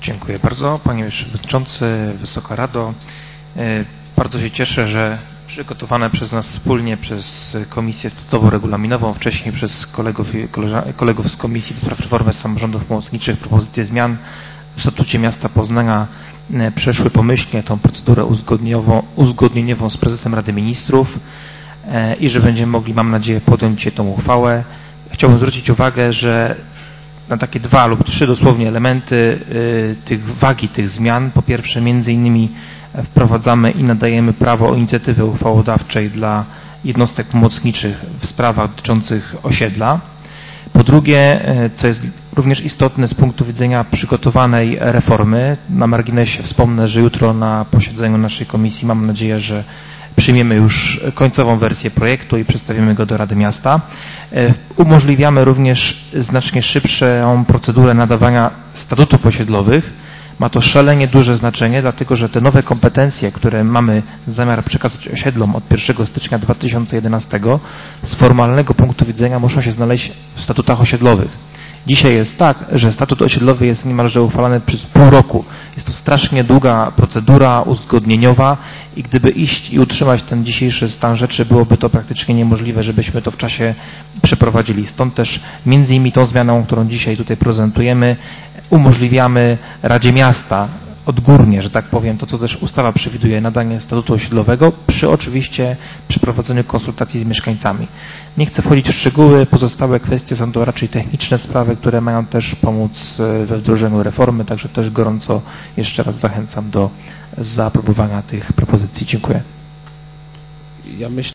Dziękuję bardzo. Panie Przewodniczący, Wysoka Rado. Bardzo się cieszę, że przygotowane przez nas wspólnie przez Komisję Statutowo-Regulaminową, wcześniej przez kolegów z Komisji do Spraw Reformy Samorządów Pomocniczych propozycje zmian w Statucie Miasta Poznania przeszły pomyślnie tą procedurę uzgodnieniową z prezesem Rady Ministrów i że będziemy mogli, mam nadzieję, podjąć się tą uchwałę. Chciałbym zwrócić uwagę, że na takie 2 lub 3 dosłownie elementy wagi tych zmian. Po pierwsze, między innymi wprowadzamy i nadajemy prawo inicjatywy uchwałodawczej dla jednostek pomocniczych w sprawach dotyczących osiedla. Po drugie, co jest również istotne z punktu widzenia przygotowanej reformy, na marginesie wspomnę, że jutro na posiedzeniu naszej komisji mam nadzieję, że przyjmiemy już końcową wersję projektu i przedstawimy go do Rady Miasta. Umożliwiamy również znacznie szybszą procedurę nadawania statutów osiedlowych. Ma to szalenie duże znaczenie, dlatego że te nowe kompetencje, które mamy zamiar przekazać osiedlom od 1 stycznia 2011, z formalnego punktu widzenia muszą się znaleźć w statutach osiedlowych. Dzisiaj jest tak, że statut osiedlowy jest niemalże uchwalany przez pół roku. Jest to strasznie długa procedura uzgodnieniowa i gdyby iść i utrzymać ten dzisiejszy stan rzeczy, byłoby to praktycznie niemożliwe, żebyśmy to w czasie przeprowadzili. Stąd też między innymi tą zmianą, którą dzisiaj tutaj prezentujemy, umożliwiamy Radzie Miasta odgórnie, że tak powiem, to co też ustawa przewiduje, nadanie statutu osiedlowego przy oczywiście przeprowadzeniu konsultacji z mieszkańcami. Nie chcę wchodzić w szczegóły, pozostałe kwestie są to raczej techniczne sprawy, które mają też pomóc we wdrożeniu reformy, także też gorąco jeszcze raz zachęcam do zaaprobowania tych propozycji. Dziękuję. Ja myślę,